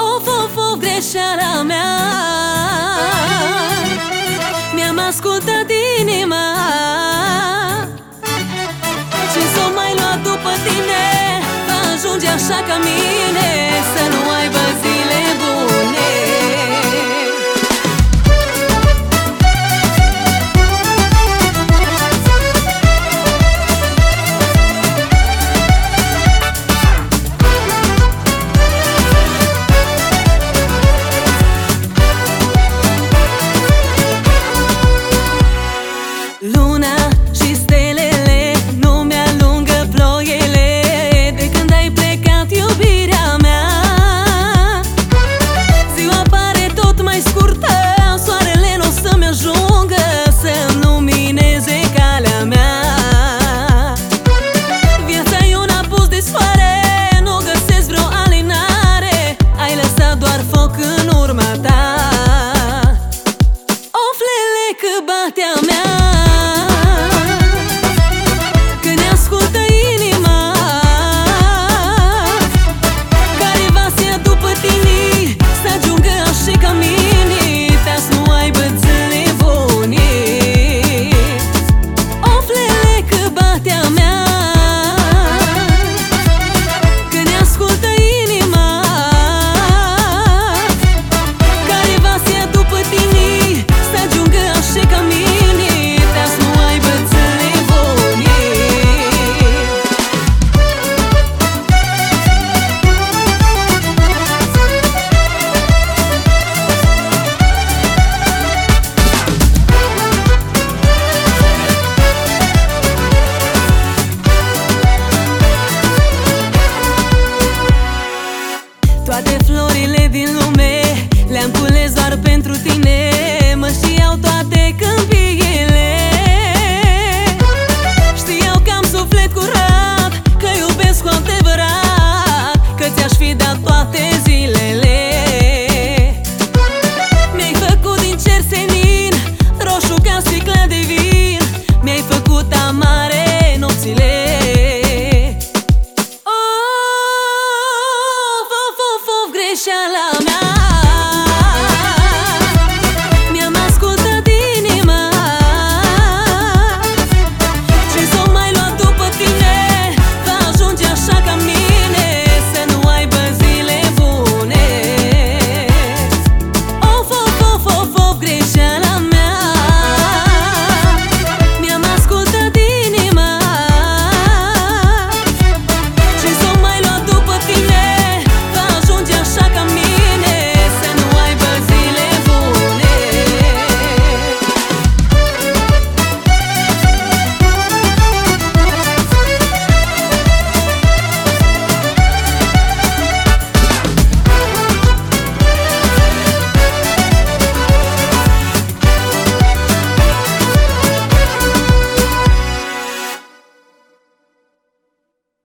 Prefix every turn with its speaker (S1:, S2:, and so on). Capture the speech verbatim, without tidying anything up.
S1: Of, of, of, greșeala mea. Mi-am ascultat inima și s-o mai luat după tine. Va ajunge așa ca mine să nu aibă zile bune. Luna și stelele nu-mi alungă ploiele de când ai plecat, iubirea mea. Ziua pare tot mai scurtă, soarele n-o să-mi ajungă să-mi lumineze calea mea. Viața-i un apus de soare, nu găsesc vreo alinare. Ai lăsat doar foc în urma ta. Of, lele, că batea mea. Toate florile din lume le-am cules doar pentru tine. Mă știau toate câmpiile, știau că am suflet curat, că iubesc cu adevărat, că ți-aș fi dat toate zilele. Mi-ai făcut din cer senin roșu ca sticla de vin, mi-ai făcut amare nopțile. Greșeala